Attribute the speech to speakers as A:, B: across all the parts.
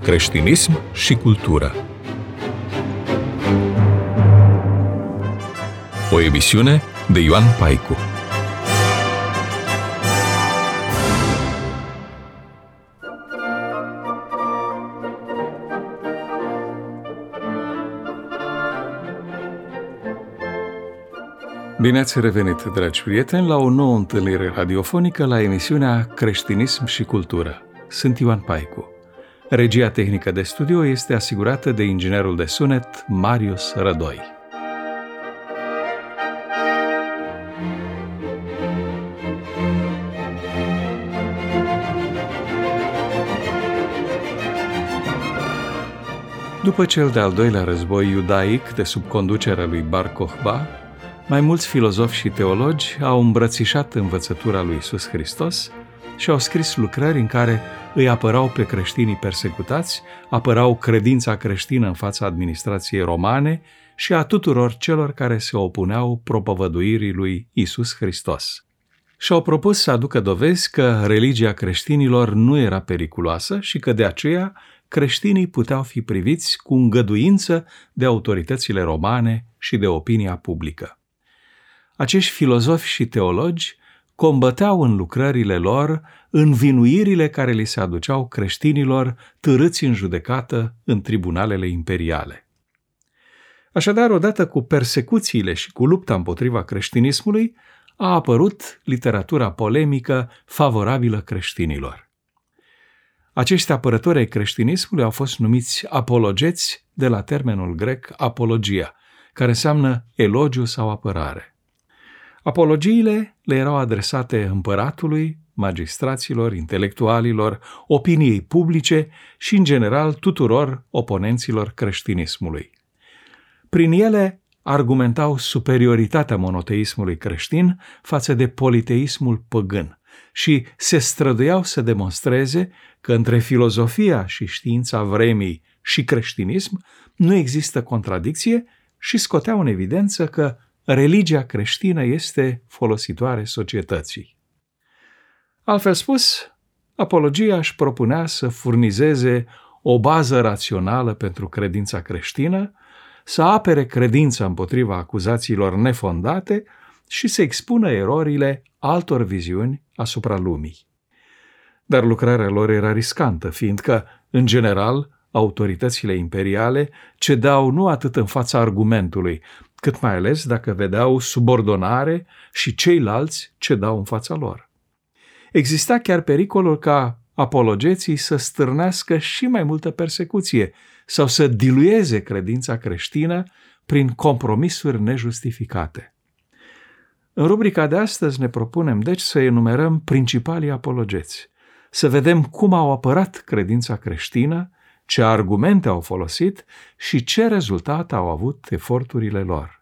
A: creștinism și cultură. O emisiune de Ioan Paicu. Bine ați revenit, dragi prieteni, la o nouă întâlnire radiofonică la emisiunea Creștinism și cultură. Sunt Ioan Paicu. Regia tehnică de studio este asigurată de inginerul de sunet Marius Rădoi. După cel de-al doilea război iudaic de sub conducerea lui Bar Kokhba, mai mulți filozofi și teologi au îmbrățișat învățătura lui Iisus Hristos și au scris lucrări în care îi apărau pe creștinii persecutați, apărau credința creștină în fața administrației romane și a tuturor celor care se opuneau propovăduirii lui Iisus Hristos. Și-au propus să aducă dovezi că religia creștinilor nu era periculoasă și că de aceea creștinii puteau fi priviți cu îngăduință de autoritățile romane și de opinia publică. Acești filozofi și teologi combăteau în lucrările lor învinuirile care li se aduceau creștinilor târâți în judecată în tribunalele imperiale. Așadar, odată cu persecuțiile și cu lupta împotriva creștinismului, a apărut literatura polemică favorabilă creștinilor. Acești apărători ai creștinismului au fost numiți apologeți de la termenul grec apologia, care înseamnă elogiu sau apărare. Apologiile le erau adresate împăratului, magistraților, intelectualilor, opiniei publice și, în general, tuturor oponenților creștinismului. Prin ele argumentau superioritatea monoteismului creștin față de politeismul păgân și se străduiau să demonstreze că între filozofia și știința vremii și creștinism nu există contradicție și scoteau în evidență că religia creștină este folositoare societății. Altfel spus, apologia își propunea să furnizeze o bază rațională pentru credința creștină, să apere credința împotriva acuzațiilor nefondate și să expună erorile altor viziuni asupra lumii. Dar lucrarea lor era riscantă, fiindcă, în general, autoritățile imperiale cedau nu atât în fața argumentului, cât mai ales dacă vedeau subordonare și ceilalți cedau în fața lor. Exista chiar pericolul ca apologeții să stârnească și mai multă persecuție sau să dilueze credința creștină prin compromisuri nejustificate. În rubrica de astăzi ne propunem, deci, să enumerăm principalii apologeți, să vedem cum au apărat credința creștină, ce argumente au folosit și ce rezultat au avut eforturile lor.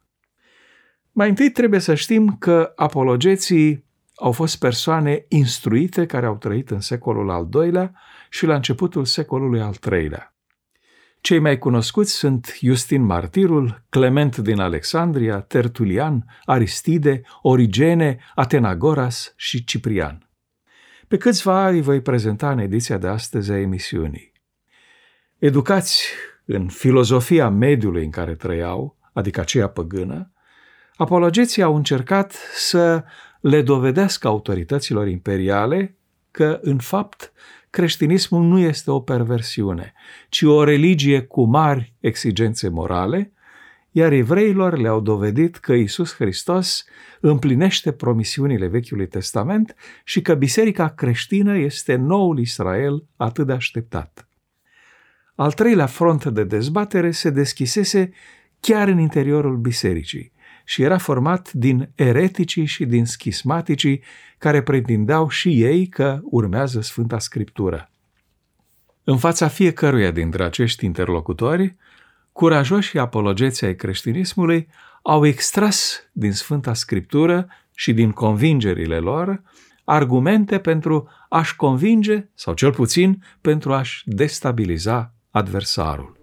A: Mai întâi trebuie să știm că apologeții au fost persoane instruite care au trăit în secolul al II-lea și la începutul secolului al III-lea. Cei mai cunoscuți sunt Iustin Martirul, Clement din Alexandria, Tertulian, Aristide, Origene, Atenagoras și Ciprian. Pe câțiva îi voi prezenta în ediția de astăzi a emisiunii. Educați în filozofia mediului în care trăiau, adică aceea păgână, apologeții au încercat să le dovedească autorităților imperiale că, în fapt, creștinismul nu este o perversiune, ci o religie cu mari exigențe morale, iar evreilor le-au dovedit că Iisus Hristos împlinește promisiunile Vechiului Testament și că biserica creștină este noul Israel atât de așteptat. Al treilea front de dezbatere se deschisese chiar în interiorul bisericii și era format din ereticii și din schismaticii care pretindeau și ei că urmează Sfânta Scriptură. În fața fiecăruia dintre acești interlocutori, curajoșii apologeții ai creștinismului au extras din Sfânta Scriptură și din convingerile lor argumente pentru a-și convinge, sau cel puțin pentru a-și destabiliza adversarul.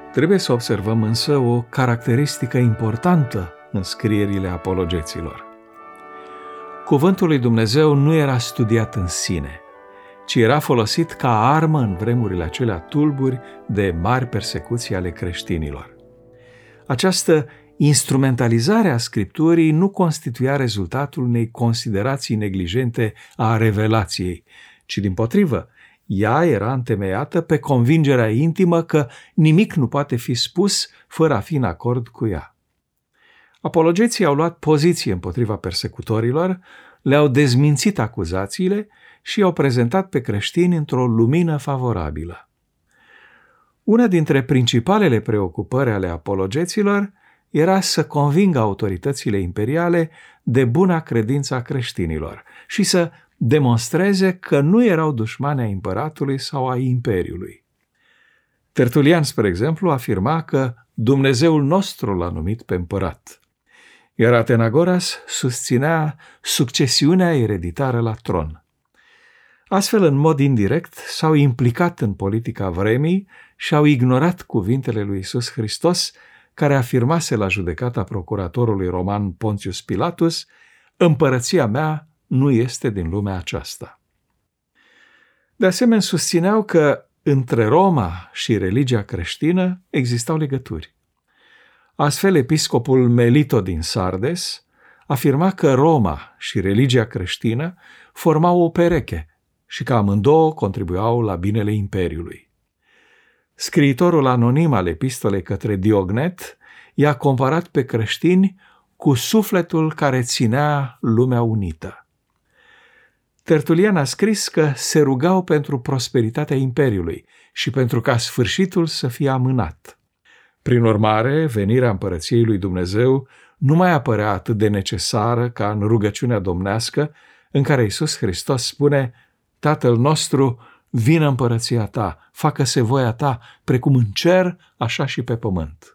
A: Trebuie să observăm însă o caracteristică importantă în scrierile apologeților. Cuvântul lui Dumnezeu nu era studiat în sine, ci era folosit ca armă în vremurile acelea tulburi de mari persecuții ale creștinilor. Această instrumentalizare a Scripturii nu constituia rezultatul unei considerații neglijente a revelației, ci dimpotrivă, ea era întemeiată pe convingerea intimă că nimic nu poate fi spus fără a fi în acord cu ea. Apologeții au luat poziție împotriva persecutorilor, le-au dezmințit acuzațiile și i-au prezentat pe creștini într-o lumină favorabilă. Una dintre principalele preocupări ale apologeților era să convingă autoritățile imperiale de buna credință a creștinilor și să demonstreze că nu erau dușmani ai împăratului sau ai imperiului. Tertulian, spre exemplu, afirma că Dumnezeul nostru l-a numit pe împărat, iar Atenagoras susținea succesiunea ereditară la tron. Astfel, în mod indirect, s-au implicat în politica vremii și au ignorat cuvintele lui Iisus Hristos, care afirmase la judecata procuratorului roman Pontius Pilatus: împărăția mea nu este din lumea aceasta. De asemenea, susțineau că între Roma și religia creștină existau legături. Astfel, episcopul Melito din Sardes afirma că Roma și religia creștină formau o pereche și că amândouă contribuiau la binele imperiului. Scriitorul anonim al epistolei către Diognet i-a comparat pe creștini cu sufletul care ținea lumea unită. Tertulian a scris că se rugau pentru prosperitatea imperiului și pentru ca sfârșitul să fie amânat. Prin urmare, venirea împărăției lui Dumnezeu nu mai apărea atât de necesară ca în rugăciunea domnească, în care Iisus Hristos spune: Tatăl nostru, vină împărăția ta, facă-se voia ta, precum în cer, așa și pe pământ.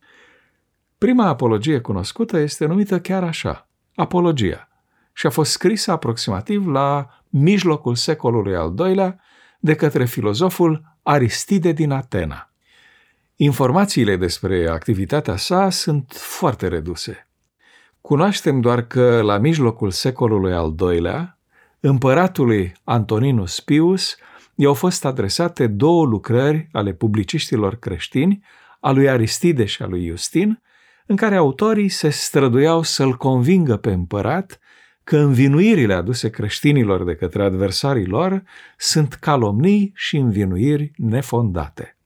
A: Prima apologie cunoscută este numită chiar așa, apologia, și a fost scrisă aproximativ la mijlocul secolului al II-lea de către filozoful Aristide din Atena. Informațiile despre activitatea sa sunt foarte reduse. Cunoaștem doar că la mijlocul secolului al II-lea, împăratului Antoninus Pius i-au fost adresate 2 lucrări ale publiciștilor creștini, a lui Aristide și a lui Iustin, în care autorii se străduiau să-l convingă pe împărat că învinuirile aduse creștinilor de către adversarii lor sunt calomnii și învinuiri nefondate.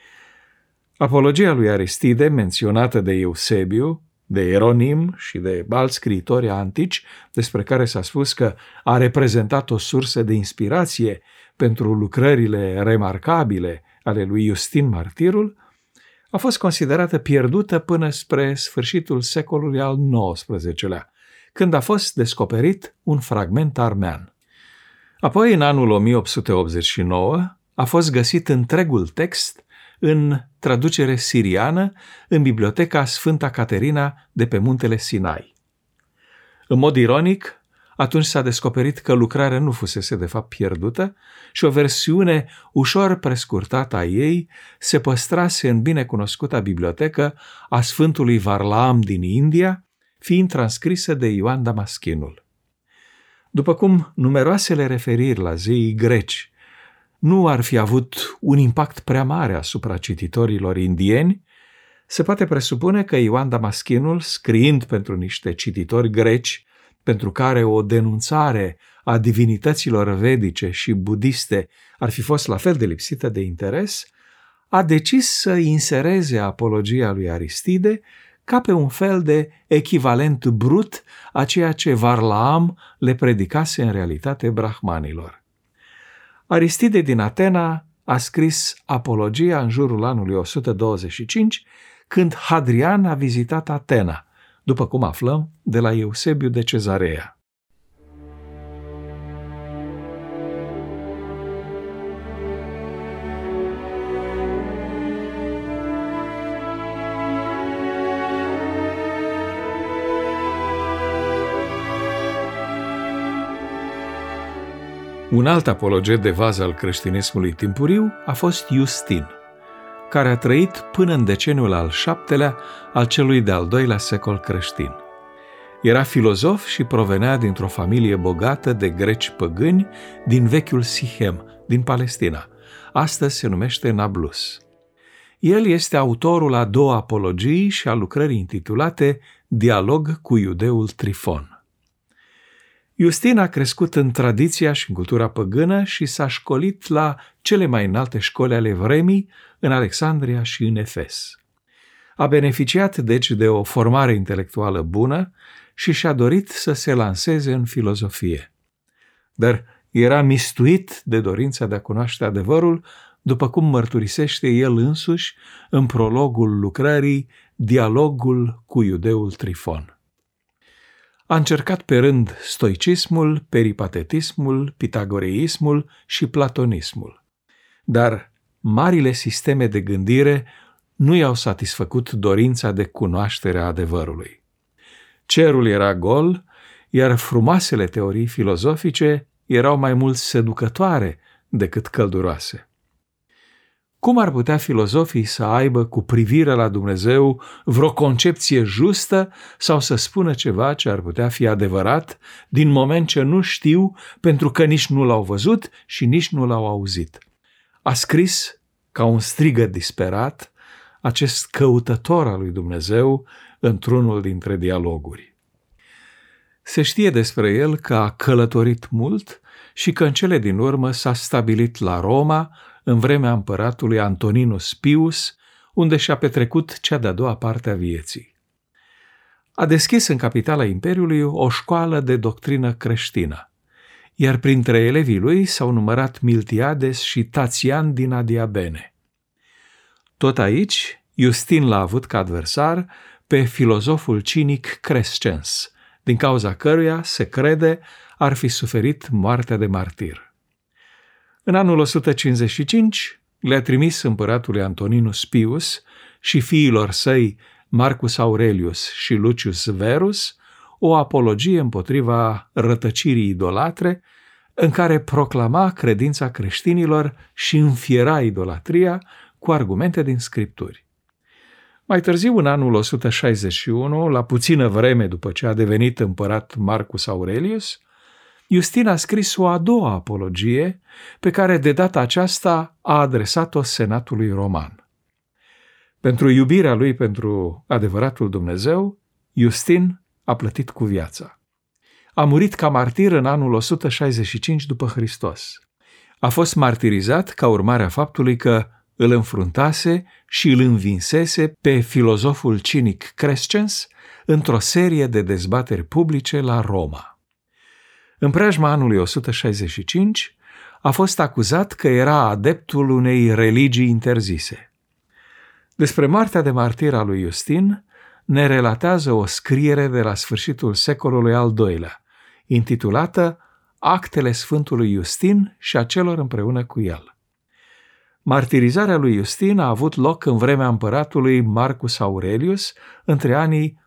A: Apologia lui Aristide, menționată de Eusebiu, de Ieronim și de alți scriitori antici, despre care s-a spus că a reprezentat o sursă de inspirație pentru lucrările remarcabile ale lui Iustin Martirul, a fost considerată pierdută până spre sfârșitul secolului al XIX-lea, când a fost descoperit un fragment armean. Apoi, în anul 1889, a fost găsit întregul text în traducere siriană în biblioteca Sfânta Caterina de pe muntele Sinai. În mod ironic, atunci s-a descoperit că lucrarea nu fusese de fapt pierdută și o versiune ușor prescurtată a ei se păstrase în binecunoscuta bibliotecă a Sfântului Varlaam din India, fiind transcrisă de Ioan Damaschinul. După cum numeroasele referiri la zeii greci nu ar fi avut un impact prea mare asupra cititorilor indieni, se poate presupune că Ioan Damaschinul, scriind pentru niște cititori greci, pentru care o denunțare a divinităților vedice și budiste ar fi fost la fel de lipsită de interes, a decis să insereze apologia lui Aristide ca pe un fel de echivalent brut a ceea ce Varlaam le predicase în realitate brahmanilor. Aristide din Atena a scris apologia în jurul anului 125, când Hadrian a vizitat Atena, după cum aflăm de la Eusebiu de Cezarea. Un alt apologet de vază al creștinismului timpuriu a fost Iustin. care a trăit până în deceniul al VII-lea al celui de-al doilea secol creștin. Era filozof și provenea dintr-o familie bogată de greci păgâni din vechiul Sichem, din Palestina. Astăzi se numește Nablus. El este autorul a două apologii și a lucrării intitulate Dialog cu iudeul Trifon. Iustin a crescut în tradiția și în cultura păgână și s-a școlit la cele mai înalte școli ale vremii, în Alexandria și în Efes. A beneficiat, deci, de o formare intelectuală bună și și-a dorit să se lanseze în filozofie. Dar era mistuit de dorința de a cunoaște adevărul, după cum mărturisește el însuși în prologul lucrării Dialogul cu iudeul Trifon. A încercat pe rând stoicismul, peripatetismul, pitagoreismul și platonismul. Dar marile sisteme de gândire nu i-au satisfăcut dorința de cunoaștere a adevărului. Cerul era gol, iar frumoasele teorii filozofice erau mai mult seducătoare decât călduroase. Cum ar putea filozofii să aibă cu privire la Dumnezeu vreo concepție justă sau să spună ceva ce ar putea fi adevărat, din moment ce nu știu, pentru că nici nu l-au văzut și nici nu l-au auzit? A scris, ca un strigăt disperat, acest căutător al lui Dumnezeu într-unul dintre dialoguri. Se știe despre el că a călătorit mult și că în cele din urmă s-a stabilit la Roma, în vremea împăratului Antoninus Pius, unde și-a petrecut cea de-a doua parte a vieții. A deschis în capitala Imperiului o școală de doctrină creștină, iar printre elevii lui s-au numărat Miltiades și Tatian din Adiabene. Tot aici, Iustin l-a avut ca adversar pe filozoful cinic Crescens, din cauza căruia, se crede, ar fi suferit moartea de martir. În anul 155 le-a trimis împăratului Antoninus Pius și fiilor săi Marcus Aurelius și Lucius Verus o apologie împotriva rătăcirii idolatre, în care proclama credința creștinilor și înfiera idolatria cu argumente din Scripturi. Mai târziu, în anul 161, la puțină vreme după ce a devenit împărat Marcus Aurelius, Iustin a scris o a doua apologie, pe care de data aceasta a adresat-o Senatului Roman. Pentru iubirea lui pentru adevăratul Dumnezeu, Iustin a plătit cu viața. A murit ca martir în anul 165 după Hristos. A fost martirizat ca urmare a faptului că îl înfruntase și îl învinsese pe filozoful cinic Crescens într-o serie de dezbateri publice la Roma. În preajma anului 165 a fost acuzat că era adeptul unei religii interzise. Despre moartea de martir a lui Iustin ne relatează o scriere de la sfârșitul secolului al II-lea, intitulată Actele Sfântului Iustin și a celor împreună cu el. Martirizarea lui Iustin a avut loc în vremea împăratului Marcus Aurelius între anii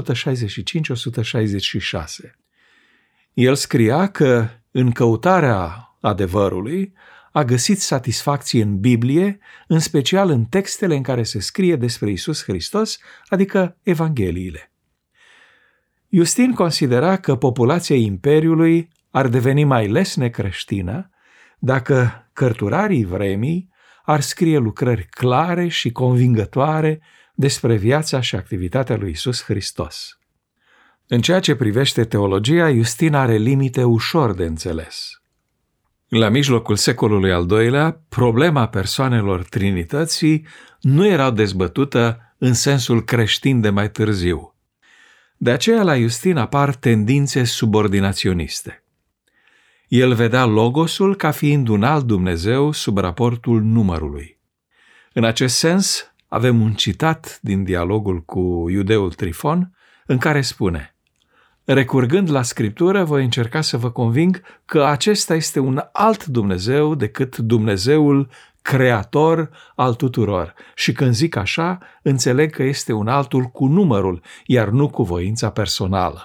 A: 165-166. El scria că, în căutarea adevărului, a găsit satisfacție în Biblie, în special în textele în care se scrie despre Iisus Hristos, adică Evangheliile. Iustin considera că populația Imperiului ar deveni mai lesne creștină dacă cărturarii vremii ar scrie lucrări clare și convingătoare despre viața și activitatea lui Iisus Hristos. În ceea ce privește teologia, Iustin are limite ușor de înțeles. La mijlocul secolului al II-lea, problema persoanelor Trinității nu era dezbătută în sensul creștin de mai târziu. De aceea la Iustin apar tendințe subordinaționiste. El vedea Logosul ca fiind un alt Dumnezeu sub raportul numărului. În acest sens, avem un citat din dialogul cu iudeul Trifon, în care spune: recurgând la Scriptură, voi încerca să vă conving că acesta este un alt Dumnezeu decât Dumnezeul creator al tuturor. Și când zic așa, înțeleg că este un altul cu numărul, iar nu cu voința personală.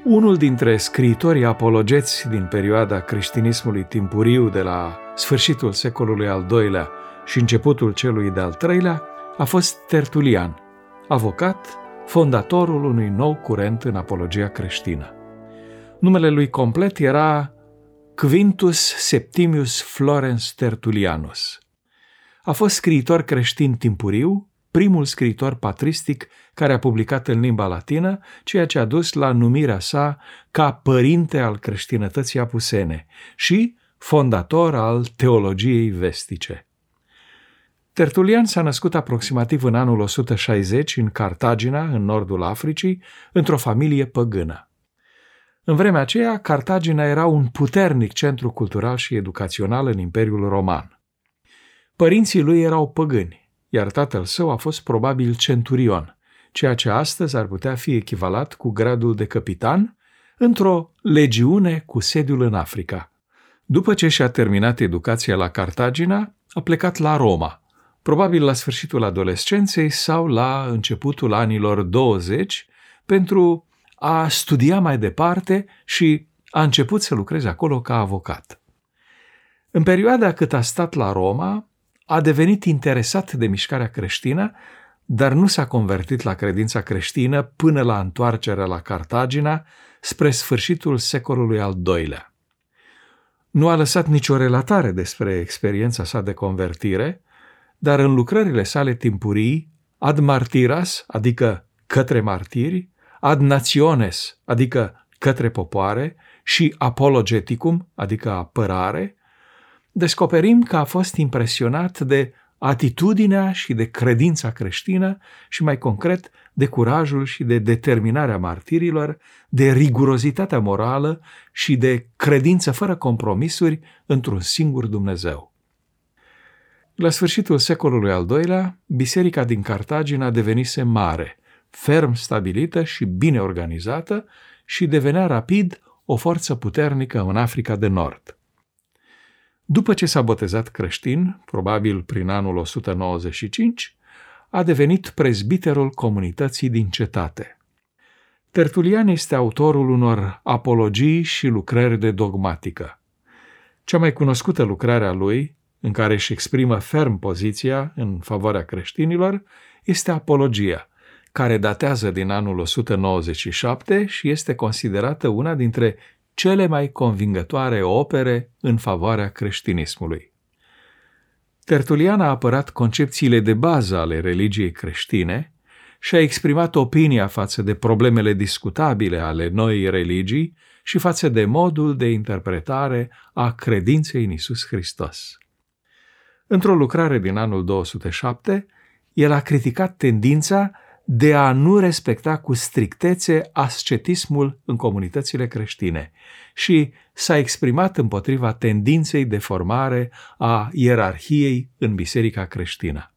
A: Unul dintre scriitorii apologeți din perioada creștinismului timpuriu de la sfârșitul secolului al II-lea și începutul celui de-al III-lea a fost Tertulian, avocat, fondatorul unui nou curent în apologia creștină. Numele lui complet era Quintus Septimius Florens Tertullianus. A fost scriitor creștin timpuriu, primul scriitor patristic care a publicat în limba latină, ceea ce a dus la numirea sa ca părinte al creștinătății apusene și fondator al teologiei vestice. Tertulian s-a născut aproximativ în anul 160 în Cartagina, în nordul Africii, într-o familie păgână. În vremea aceea, Cartagina era un puternic centru cultural și educațional în Imperiul Roman. Părinții lui erau păgâni, iar tatăl său a fost probabil centurion, ceea ce astăzi ar putea fi echivalat cu gradul de capitan într-o legiune cu sediul în Africa. După ce și-a terminat educația la Cartagina, a plecat la Roma, probabil la sfârșitul adolescenței sau la începutul anilor 20, pentru a studia mai departe și a început să lucreze acolo ca avocat. În perioada cât a stat la Roma, a devenit interesat de mișcarea creștină, dar nu s-a convertit la credința creștină până la întoarcerea la Cartagina spre sfârșitul secolului al II-lea. Nu a lăsat nicio relatare despre experiența sa de convertire, dar în lucrările sale timpurii, ad martiras, adică către martiri, ad nationes, adică către popoare, și apologeticum, adică apărare, descoperim că a fost impresionat de atitudinea și de credința creștină și, mai concret, de curajul și de determinarea martirilor, de rigurozitatea morală și de credință fără compromisuri într-un singur Dumnezeu. La sfârșitul secolului al II-lea, biserica din Cartagina devenise mare, ferm stabilită și bine organizată și devenea rapid o forță puternică în Africa de Nord. După ce s-a botezat creștin, probabil prin anul 195, a devenit prezbiterul comunității din cetate. Tertulian este autorul unor apologii și lucrări de dogmatică. Cea mai cunoscută lucrare a lui, în care își exprimă ferm poziția în favoarea creștinilor, este Apologia, care datează din anul 197 și este considerată una dintre cele mai convingătoare opere în favoarea creștinismului. Tertulian a apărat concepțiile de bază ale religiei creștine și a exprimat opinia față de problemele discutabile ale noii religii și față de modul de interpretare a credinței în Iisus Hristos. Într-o lucrare din anul 207, el a criticat tendința de a nu respecta cu strictețe ascetismul în comunitățile creștine și s-a exprimat împotriva tendinței de formare a ierarhiei în biserica creștină.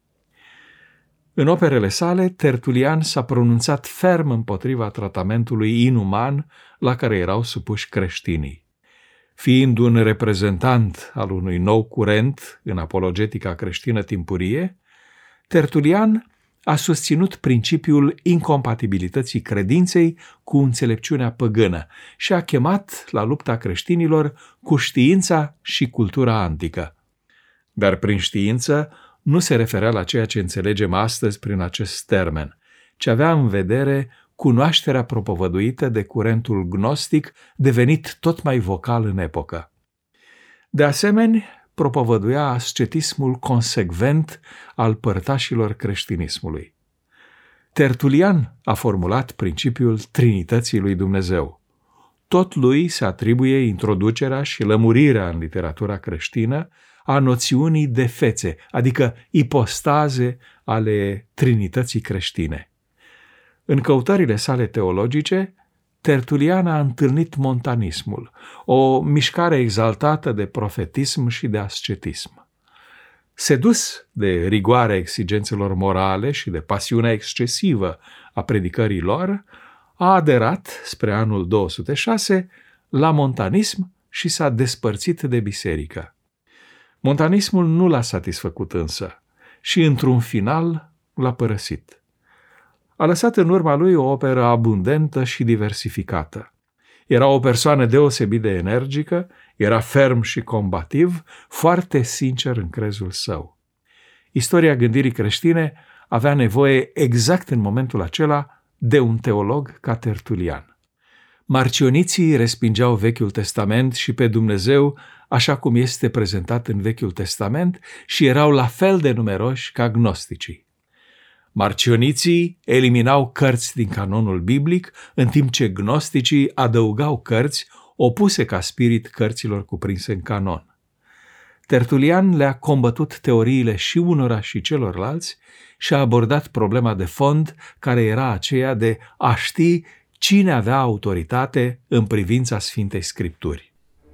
A: În operele sale, Tertulian s-a pronunțat ferm împotriva tratamentului inuman la care erau supuși creștinii. Fiind un reprezentant al unui nou curent în apologetica creștină timpurie, Tertulian a susținut principiul incompatibilității credinței cu înțelepciunea păgână și a chemat la lupta creștinilor cu știința și cultura antică. Dar prin știință nu se referea la ceea ce înțelegem astăzi prin acest termen, ci avea în vedere cunoașterea propovăduită de curentul gnostic, devenit tot mai vocal în epocă. De asemenea, propovăduia ascetismul consecvent al părtașilor creștinismului. Tertulian a formulat principiul Trinității lui Dumnezeu. Tot lui se atribuie introducerea și lămurirea în literatura creștină a noțiunii de fețe, adică ipostaze ale Trinității creștine. În căutările sale teologice, Tertulian a întâlnit montanismul, o mișcare exaltată de profetism și de ascetism. Sedus de rigoarea exigențelor morale și de pasiunea excesivă a predicării lor, a aderat, spre anul 206, la montanism și s-a despărțit de biserică. Montanismul nu l-a satisfăcut însă și, într-un final, l-a părăsit. A lăsat în urma lui o operă abundentă și diversificată. Era o persoană deosebit de energică, era ferm și combativ, foarte sincer în crezul său. Istoria gândirii creștine avea nevoie exact în momentul acela de un teolog ca Tertulian. Marcioniții respingeau Vechiul Testament și pe Dumnezeu așa cum este prezentat în Vechiul Testament și erau la fel de numeroși ca gnosticii. Marcioniții eliminau cărți din canonul biblic, în timp ce gnosticii adăugau cărți opuse ca spirit cărților cuprinse în canon. Tertulian le-a combătut teoriile și unora și celorlalți și a abordat problema de fond, care era aceea de a ști cine avea autoritate în privința Sfintei Scripturi.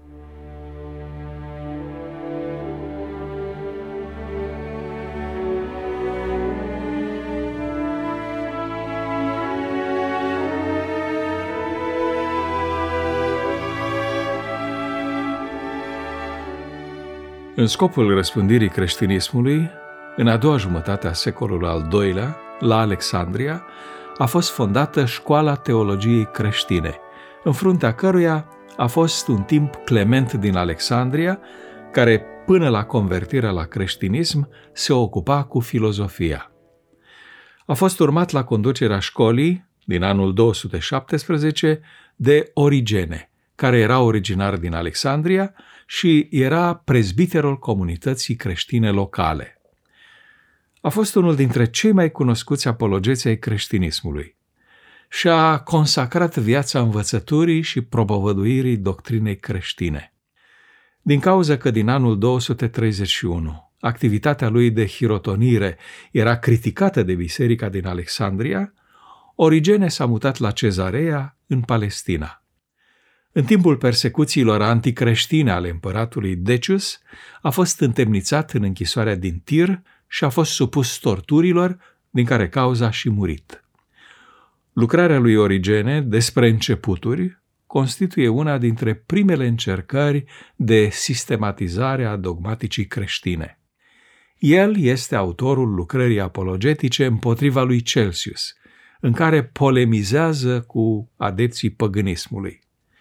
A: În scopul răspândirii creștinismului, în a doua jumătate a secolului al II-lea, la Alexandria, a fost fondată Școala Teologiei Creștine, în fruntea căruia a fost un timp Clement din Alexandria, care, până la convertirea la creștinism, se ocupa cu filozofia. A fost urmat la conducerea școlii, din anul 217, de Origene, care era originar din Alexandria și era prezbiterul comunității creștine locale. A fost unul dintre cei mai cunoscuți apologeți ai creștinismului și a consacrat viața învățăturii și propovăduirii doctrinei creștine. Din cauza că din anul 231 activitatea lui de hirotonire era criticată de biserica din Alexandria, Origene s-a mutat la Cezarea, în Palestina. În timpul persecuțiilor anticreștine ale împăratului Decius, a fost întemnițat în închisoarea din Tir și a fost supus torturilor, din care cauza a și murit. Lucrarea lui Origene despre începuturi constituie una dintre primele încercări de sistematizare a dogmaticii creștine. El este autorul lucrării apologetice împotriva lui Celsius, în care polemizează cu adepții păgânismului.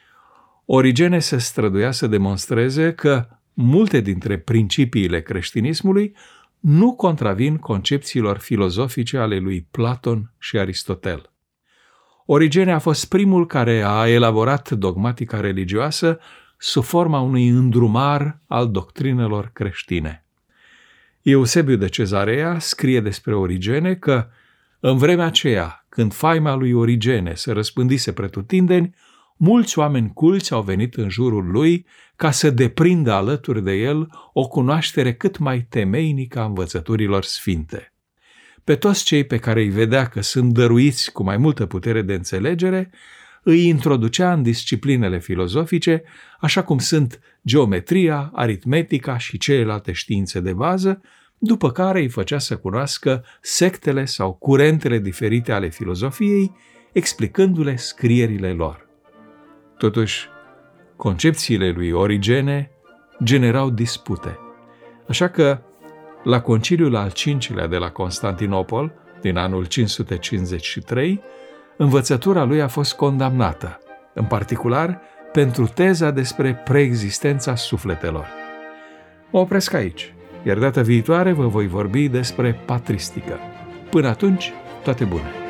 A: Origene se străduia să demonstreze că multe dintre principiile creștinismului nu contravin concepțiilor filozofice ale lui Platon și Aristotel. Origene a fost primul care a elaborat dogmatica religioasă sub forma unui îndrumar al doctrinelor creștine. Eusebiu de Cezarea scrie despre Origene că, în vremea aceea, când faima lui Origene se răspândise pretutindeni, mulți oameni culți au venit în jurul lui ca să deprindă alături de el o cunoaștere cât mai temeinică a învățăturilor sfinte. Pe toți cei pe care îi vedea că sunt dăruiți cu mai multă putere de înțelegere, îi introducea în disciplinele filozofice, așa cum sunt geometria, aritmetica și celelalte științe de bază, după care îi făcea să cunoască sectele sau curentele diferite ale filozofiei, explicându-le scrierile lor. Totuși, concepțiile lui Origene generau dispute, așa că, la Conciliul al V-lea de la Constantinopol, din anul 553, învățătura lui a fost condamnată, în particular pentru teza despre preexistența sufletelor. Mă opresc aici, iar data viitoare vă voi vorbi despre patristică. Până atunci, toate bune!